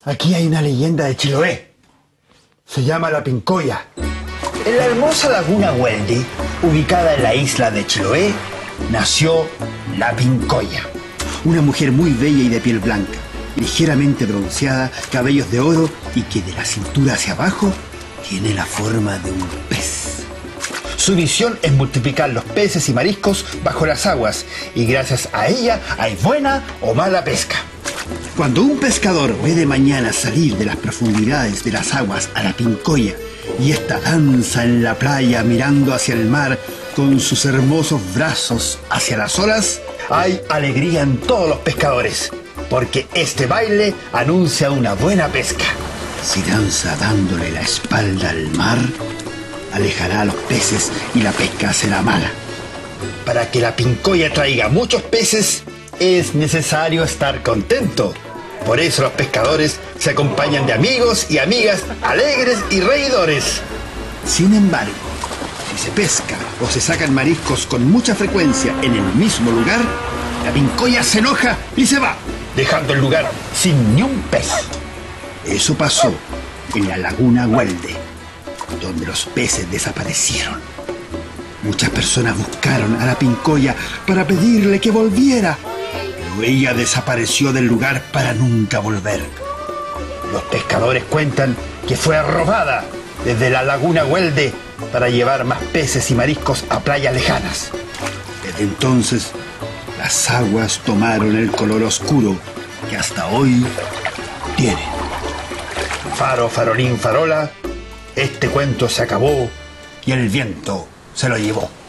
Aquí hay una leyenda de Chiloé. Se llama La Pincoya. En la hermosa laguna Huelde, ubicada en la isla de Chiloé, nació La Pincoya. Una mujer muy bella y de piel blanca, ligeramente bronceada, cabellos de oro y que de la cintura hacia abajo tiene la forma de un pez. Su misión es multiplicar los peces y mariscos bajo las aguas y gracias a ella hay buena o mala pesca. Cuando un pescador ve de mañana salir de las profundidades de las aguas a la Pincoya y ésta danza en la playa mirando hacia el mar con sus hermosos brazos hacia las olas, hay alegría en todos los pescadores, porque este baile anuncia una buena pesca. Si danza dándole la espalda al mar, alejará a los peces y la pesca será mala. Para que la Pincoya traiga muchos peces, es necesario estar contento. Por eso los pescadores se acompañan de amigos y amigas alegres y reidores. Sin embargo, si se pesca o se sacan mariscos con mucha frecuencia en el mismo lugar, la Pincoya se enoja y se va, dejando el lugar sin ni un pez. Eso pasó en la laguna Huelde, donde los peces desaparecieron. Muchas personas buscaron a la Pincoya para pedirle que volviera, pero ella desapareció del lugar para nunca volver. Los pescadores cuentan que fue robada desde la laguna Huelde para llevar más peces y mariscos a playas lejanas. Desde entonces, las aguas tomaron el color oscuro que hasta hoy tienen. Faro, farolín, farola, este cuento se acabó y el viento se lo llevó.